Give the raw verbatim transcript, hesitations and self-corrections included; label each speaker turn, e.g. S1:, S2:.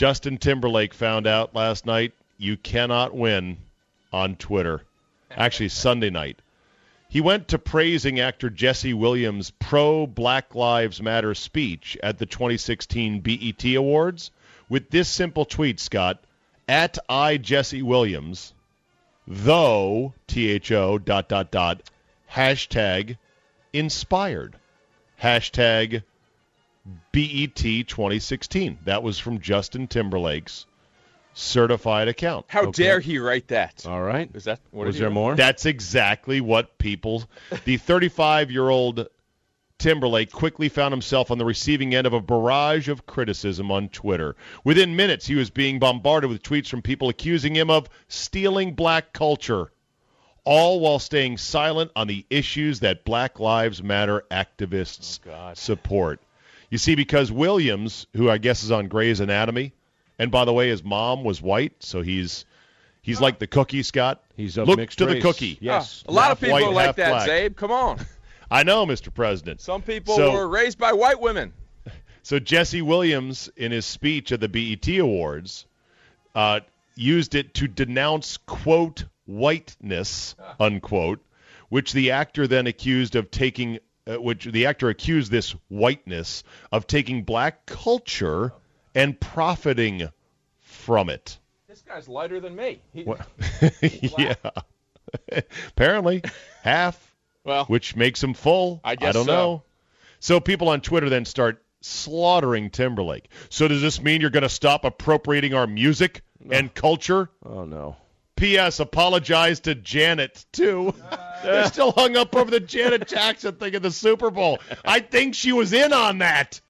S1: Justin Timberlake found out last night you cannot win on Twitter. Actually, Sunday night. He went to praising actor Jesse Williams' pro-Black Lives Matter speech at the twenty sixteen B E T Awards with this simple tweet, Scott, at I Jesse Williams, though, T H O, dot, dot, dot, hashtag inspired, hashtag B E T twenty sixteen. That was from Justin Timberlake's certified account.
S2: How
S3: Okay.
S2: dare he write that?
S3: All right.
S2: Is that what
S3: Was
S2: did he
S3: there
S2: write?
S3: more?
S1: That's exactly what people, the thirty-five-year-old Timberlake quickly found himself on the receiving end of a barrage of criticism on Twitter. Within minutes, he was being bombarded with tweets from people accusing him of stealing black culture, all while staying silent on the issues that Black Lives Matter activists
S2: Oh, God.
S1: support. You see, because Williams, who I guess is on Grey's Anatomy, and by the way, his mom was white, so he's he's like the cookie, Scott.
S3: He's of
S1: Look
S3: mixed
S1: to
S3: race.
S1: the cookie.
S3: Yes.
S2: Ah, a lot
S1: Half
S2: of people
S1: white,
S2: are like
S1: half
S2: that,
S1: black.
S2: Zabe. Come on.
S1: I know, Mister President.
S2: Some people
S1: So-
S2: were raised by white women.
S1: So Jesse Williams, in his speech at the B E T Awards, uh, used it to denounce, quote, whiteness, unquote, which the actor then accused of taking, uh, which the actor accused this whiteness of taking black culture and profiting from it.
S2: This guy's lighter than me. He,
S1: What? Yeah. Apparently, half.
S2: well,
S1: Which makes him full.
S2: I guess
S1: don't
S2: so.
S1: know. So people on Twitter then start slaughtering Timberlake. So does this mean you're going to stop appropriating our music and culture?
S3: Oh, no.
S1: P S. Apologize to Janet, too. They're still hung up over the Janet Jackson thing at the Super Bowl. I think she was in on that.